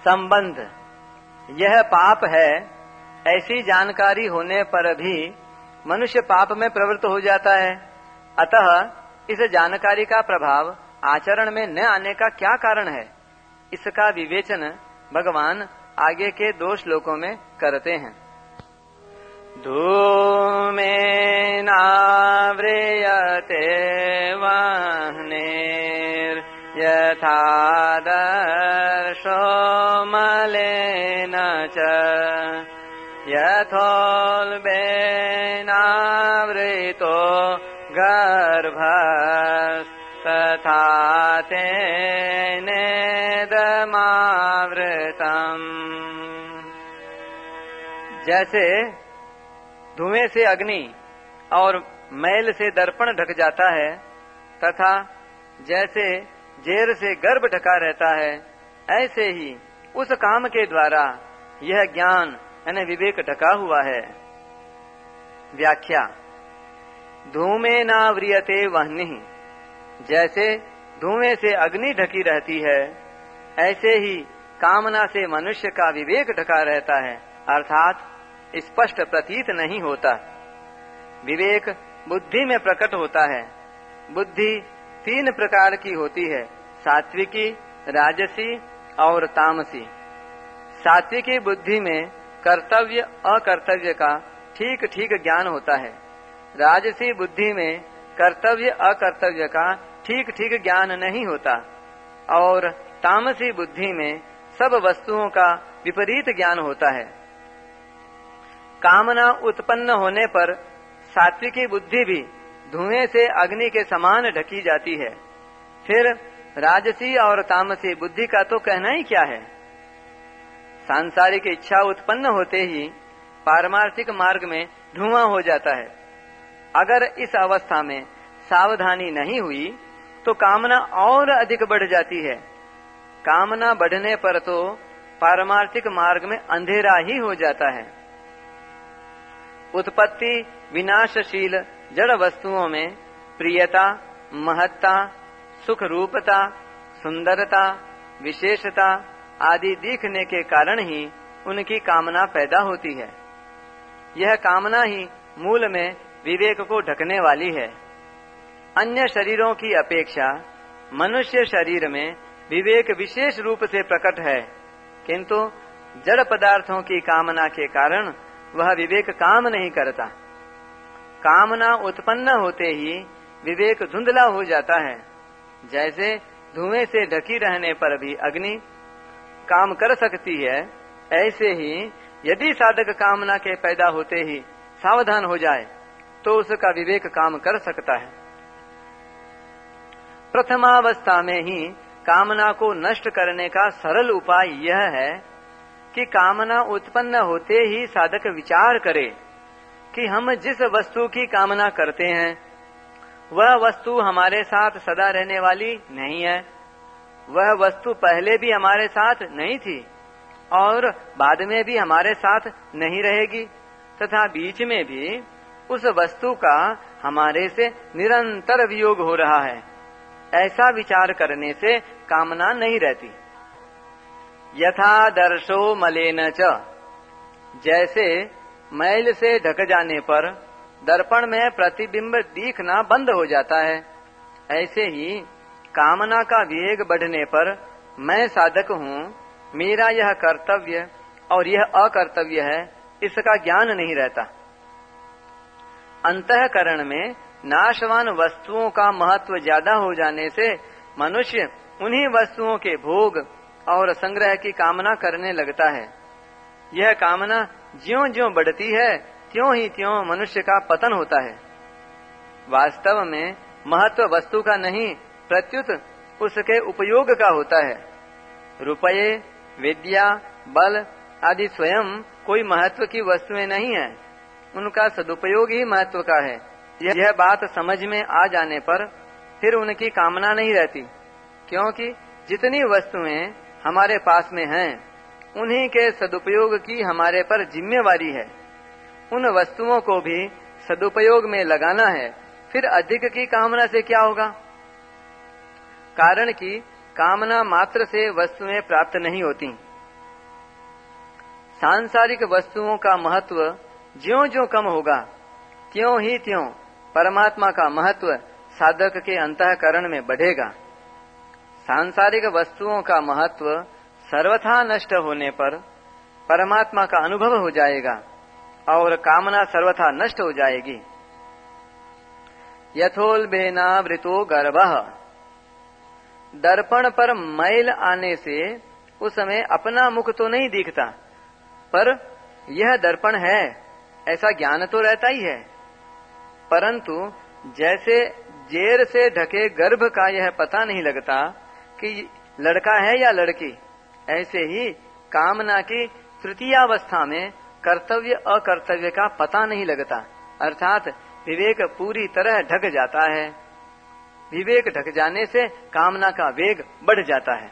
संबंध। यह पाप है ऐसी जानकारी होने पर भी मनुष्य पाप में प्रवृत्त हो जाता है। अतः इस जानकारी का प्रभाव आचरण में न आने का क्या कारण है, इसका विवेचन भगवान आगे के 2 श्लोकों में करते हैं। धूमेनाव्रियते वह्निर् यथादर्शो मलेन च यथोल्बेनावृतो गर्भस्तथा तेनेदमावृतम्। जैसे धुएं से अग्नि और मैल से दर्पण ढक जाता है, तथा जैसे जेर से गर्भ ढका रहता है, ऐसे ही उस काम के द्वारा यह ज्ञान यानी विवेक ढका हुआ है। व्याख्या। धूमेनाव्रियते वह्निः, जैसे धुएं से अग्नि ढकी रहती है, ऐसे ही कामना से मनुष्य का विवेक ढका रहता है, अर्थात स्पष्ट प्रतीत नहीं होता। विवेक बुद्धि में प्रकट होता है। बुद्धि 3 प्रकार की होती है, सात्विकी, राजसी और तामसी। सात्विकी बुद्धि में कर्तव्य अकर्तव्य का ठीक ठीक ज्ञान होता है। राजसी बुद्धि में कर्तव्य अकर्तव्य का ठीक ठीक ज्ञान नहीं होता, और तामसी बुद्धि में सब वस्तुओं का विपरीत ज्ञान होता है। कामना उत्पन्न होने पर सात्विकी बुद्धि भी धुएं से अग्नि के समान ढकी जाती है। फिर राजसी और तामसी बुद्धि का तो कहना ही क्या है। सांसारिक इच्छा उत्पन्न होते ही पारमार्थिक मार्ग में धुआं हो जाता है। अगर इस अवस्था में सावधानी नहीं हुई तो कामना और अधिक बढ़ जाती है। कामना बढ़ने पर तो पारमार्थिक मार्ग में अंधेरा ही हो जाता है। उत्पत्ति विनाशशील जड़ वस्तुओं में प्रियता, महत्ता, सुख रूपता, सुंदरता, विशेषता आदि दिखने के कारण ही उनकी कामना पैदा होती है। यह कामना ही मूल में विवेक को ढकने वाली है। अन्य शरीरों की अपेक्षा मनुष्य शरीर में विवेक विशेष रूप से प्रकट है, किंतु जड़ पदार्थों की कामना के कारण वह विवेक काम नहीं करता। कामना उत्पन्न होते ही विवेक धुंधला हो जाता है। जैसे धुएं से ढकी रहने पर भी अग्नि काम कर सकती है, ऐसे ही यदि साधक कामना के पैदा होते ही सावधान हो जाए तो उसका विवेक काम कर सकता है। प्रथमावस्था में ही कामना को नष्ट करने का सरल उपाय यह है कि कामना उत्पन्न होते ही साधक विचार करे कि हम जिस वस्तु की कामना करते हैं वह वस्तु हमारे साथ सदा रहने वाली नहीं है। वह वस्तु पहले भी हमारे साथ नहीं थी और बाद में भी हमारे साथ नहीं रहेगी, तथा बीच में भी उस वस्तु का हमारे से निरंतर वियोग हो रहा है। ऐसा विचार करने से कामना नहीं रहती। यथादर्शो मलेन च, जैसे मैल से ढक जाने पर दर्पण में प्रतिबिंब दिखना बंद हो जाता है, ऐसे ही कामना का वेग बढ़ने पर मैं साधक हूँ, मेरा यह कर्तव्य और यह अकर्तव्य है, इसका ज्ञान नहीं रहता। अंतःकरण में नाशवान वस्तुओं का महत्व ज्यादा हो जाने से मनुष्य उन्हीं वस्तुओं के भोग और संग्रह की कामना करने लगता है। यह कामना ज्यों-ज्यों बढ़ती है त्यों ही त्यों मनुष्य का पतन होता है। वास्तव में महत्व वस्तु का नहीं, प्रत्युत उसके उपयोग का होता है। रुपये, विद्या, बल आदि स्वयं कोई महत्व की वस्तुएं नहीं है, उनका सदुपयोग ही महत्व का है। यह बात समझ में आ जाने पर फिर उनकी कामना नहीं रहती, क्योंकि जितनी वस्तुएं हमारे पास में हैं, उन्हीं के सदुपयोग की हमारे पर जिम्मेवारी है। उन वस्तुओं को भी सदुपयोग में लगाना है, फिर अधिक की कामना से क्या होगा। कारण कि कामना मात्र से वस्तुएं प्राप्त नहीं होती, सांसारिक वस्तुओं का महत्व ज्यों ज्यों कम होगा, त्यों ही त्यों परमात्मा का महत्व साधक के अंतःकरण में बढ़ेगा। सांसारिक वस्तुओं का महत्व सर्वथा नष्ट होने पर परमात्मा का अनुभव हो जाएगा और कामना सर्वथा नष्ट हो जाएगी। यथोल्बेनावृतो गर्भः, दर्पण पर मैल आने से उस समय अपना मुख तो नहीं दिखता, पर यह दर्पण है ऐसा ज्ञान तो रहता ही है। परंतु जैसे जेर से ढके गर्भ का यह पता नहीं लगता कि लड़का है या लड़की, ऐसे ही कामना की तृतीयावस्था में कर्तव्य अकर्तव्य का पता नहीं लगता, अर्थात विवेक पूरी तरह ढक जाता है। विवेक ढक जाने से कामना का वेग बढ़ जाता है।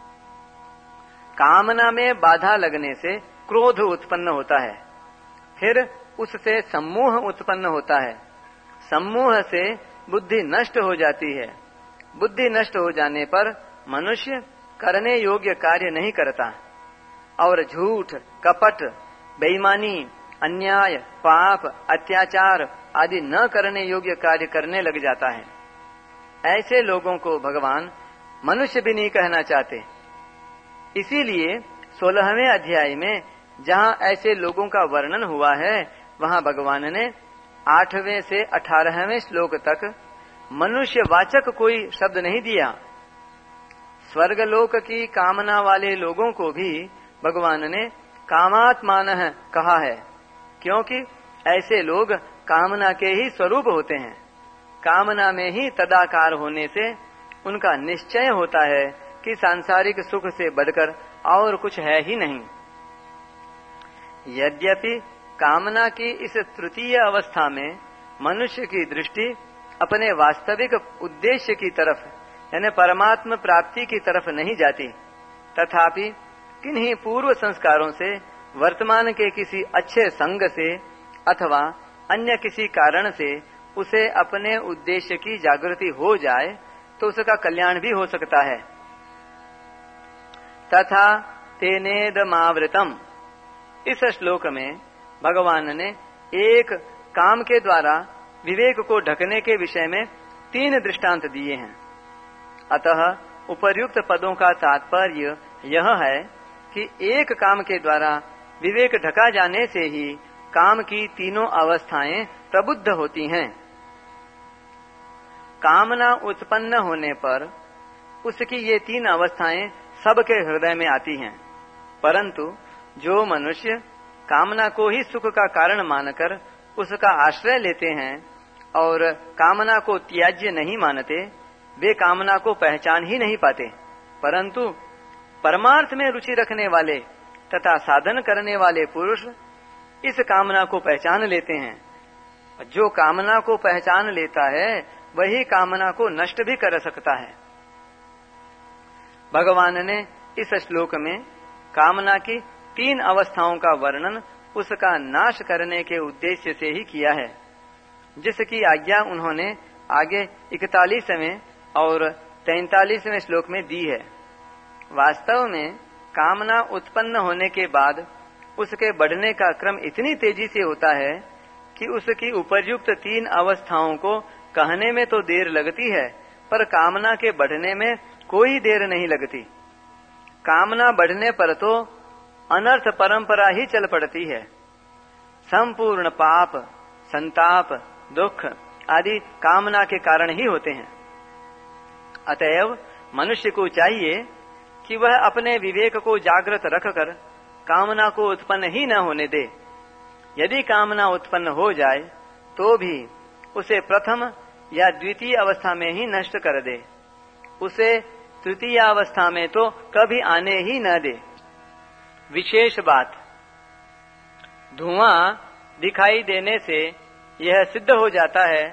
कामना में बाधा लगने से क्रोध उत्पन्न होता है, फिर उससे सम्मोह उत्पन्न होता है। सम्मोह से बुद्धि नष्ट हो जाती है। बुद्धि नष्ट हो जाने पर मनुष्य करने योग्य कार्य नहीं करता और झूठ, कपट, बेईमानी, अन्याय, पाप, अत्याचार आदि न करने योग्य कार्य करने लग जाता है। ऐसे लोगों को भगवान मनुष्य भी नहीं कहना चाहते। इसीलिए 16वें अध्याय में जहाँ ऐसे लोगों का वर्णन हुआ है, वहाँ भगवान ने 8वें से 18वें श्लोक तक मनुष्य वाचक कोई शब्द नहीं दिया। स्वर्गलोक की कामना वाले लोगों को भी भगवान ने कामात्मानः कहा है, क्योंकि ऐसे लोग कामना के ही स्वरूप होते हैं। कामना में ही तदाकार होने से उनका निश्चय होता है कि सांसारिक सुख से बढ़कर और कुछ है ही नहीं। यद्यपि कामना की इस तृतीय अवस्था में मनुष्य की दृष्टि अपने वास्तविक उद्देश्य की तरफ यानी परमात्मा प्राप्ति की तरफ नहीं जाती, तथापि किन्हीं पूर्व संस्कारों से वर्तमान के किसी अच्छे संग से अथवा अन्य किसी कारण से उसे अपने उद्देश्य की जागृति हो जाए तो उसका कल्याण भी हो सकता है। तथा तेनेदमावृतम, इस श्लोक में भगवान ने एक काम के द्वारा विवेक को ढकने के विषय में 3 दृष्टांत दिए हैं। अतः उपर्युक्त पदों का तात्पर्य यह है कि एक काम के द्वारा विवेक ढका जाने से ही काम की तीनों अवस्थाएं प्रबुद्ध होती हैं। कामना उत्पन्न होने पर उसकी ये 3 अवस्थाएं सबके हृदय में आती हैं, परंतु जो मनुष्य कामना को ही सुख का कारण मानकर उसका आश्रय लेते हैं और कामना को त्याज्य नहीं मानते, वे कामना को पहचान ही नहीं पाते। परंतु परमार्थ में रुचि रखने वाले तथा साधन करने वाले पुरुष इस कामना को पहचान लेते हैं। जो कामना को पहचान लेता है वही कामना को नष्ट भी कर सकता है। भगवान ने इस श्लोक में कामना की 3 अवस्थाओं का वर्णन उसका नाश करने के उद्देश्य से ही किया है, जिसकी आज्ञा उन्होंने आगे 41वें और 43वें श्लोक में दी है। वास्तव में कामना उत्पन्न होने के बाद उसके बढ़ने का क्रम इतनी तेजी से होता है कि उसकी उपयुक्त 3 अवस्थाओं को कहने में तो देर लगती है, पर कामना के बढ़ने में कोई देर नहीं लगती। कामना बढ़ने पर तो अनर्थ परंपरा ही चल पड़ती है। संपूर्ण पाप, संताप, दुख आदि कामना के कारण ही होते हैं। अतएव मनुष्य को चाहिए कि वह अपने विवेक को जागृत रखकर कामना को उत्पन्न ही न होने दे। यदि कामना उत्पन्न हो जाए तो भी उसे प्रथम या द्वितीय अवस्था में ही नष्ट कर दे, उसे तृतीय अवस्था में तो कभी आने ही न दे। विशेष बात, धुआं दिखाई देने से यह सिद्ध हो जाता है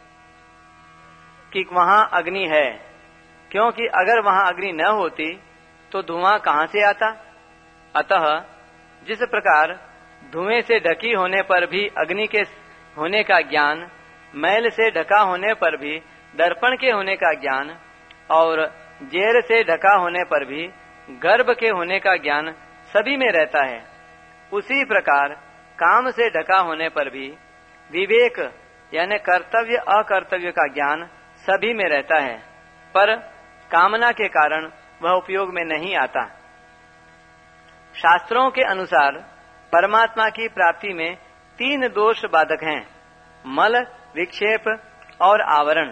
कि वहां अग्नि है, क्योंकि अगर वहां अग्नि न होती तो धुआं कहां से आता। अतः जिस प्रकार धुएं से ढकी होने पर भी अग्नि के होने का ज्ञान, मैल से ढका होने पर भी दर्पण के होने का ज्ञान और जेर से ढका होने पर भी गर्भ के होने का ज्ञान सभी में रहता है, उसी प्रकार काम से ढका होने पर भी विवेक यानी कर्तव्य अकर्तव्य का ज्ञान सभी में रहता है, पर कामना के कारण वह उपयोग में नहीं आता। शास्त्रों के अनुसार परमात्मा की प्राप्ति में 3 दोष बाधक हैं, मल, विक्षेप और आवरण।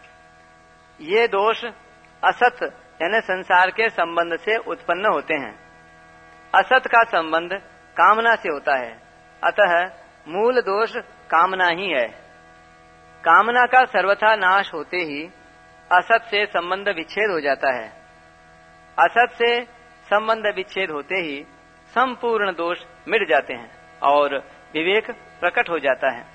ये दोष असत यानी संसार के संबंध से उत्पन्न होते हैं। असत का संबंध कामना से होता है, अतः मूल दोष कामना ही है। कामना का सर्वथा नाश होते ही असत से संबंध विच्छेद हो जाता है। असत से संबंध विच्छेद होते ही संपूर्ण दोष मिट जाते हैं और विवेक प्रकट हो जाता है।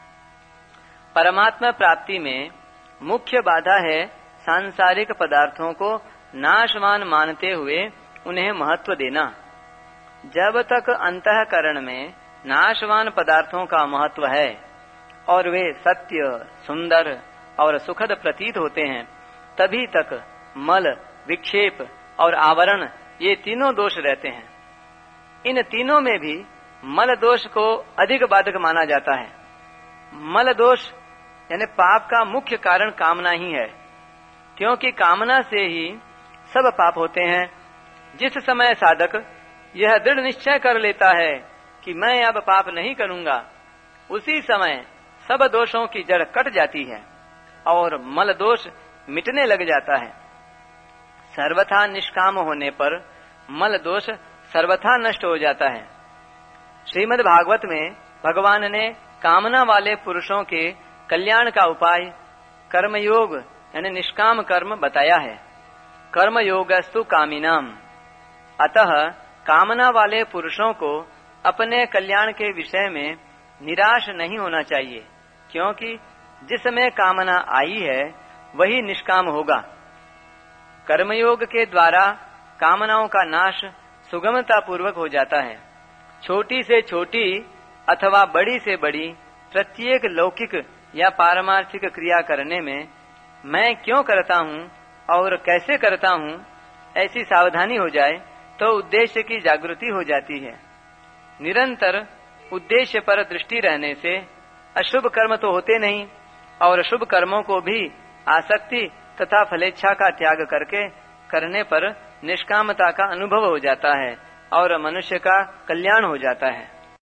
परमात्मा प्राप्ति में मुख्य बाधा है सांसारिक पदार्थों को नाशवान मानते हुए उन्हें महत्व देना। जब तक अंतःकरण में नाशवान पदार्थों का महत्व है और वे सत्य, सुंदर और सुखद प्रतीत होते हैं, तभी तक मल, विक्षेप और आवरण ये तीनों दोष रहते हैं। इन तीनों में भी मल दोष को अधिक बाधक माना जाता है। मल दोष यानी पाप का मुख्य कारण कामना ही है, क्योंकि कामना से ही सब पाप होते हैं। जिस समय साधक यह दृढ़ निश्चय कर लेता है कि मैं अब पाप नहीं करूंगा, उसी समय सब दोषों की जड़ कट जाती है और मल दोष मिटने लग जाता है। सर्वथा निष्काम होने पर मल दोष सर्वथा नष्ट हो जाता है। श्रीमद् भागवत में भगवान ने कामना वाले पुरुषों के कल्याण का उपाय कर्मयोग यानी निष्काम कर्म बताया है। कर्मयोगस्तु कामिनाम। अतः कामना वाले पुरुषों को अपने कल्याण के विषय में निराश नहीं होना चाहिए, क्योंकि जिसमें कामना आई है वही निष्काम होगा। कर्मयोग के द्वारा कामनाओं का नाश सुगमता पूर्वक हो जाता है। छोटी से छोटी अथवा बड़ी से बड़ी प्रत्येक लौकिक या पारमार्थिक क्रिया करने में मैं क्यों करता हूँ और कैसे करता हूँ, ऐसी सावधानी हो जाए तो उद्देश्य की जागृति हो जाती है। निरंतर उद्देश्य पर दृष्टि रहने से अशुभ कर्म तो होते नहीं और शुभ कर्मों को भी आसक्ति तथा फलेच्छा का त्याग करके करने पर निष्कामता का अनुभव हो जाता है और मनुष्य का कल्याण हो जाता है।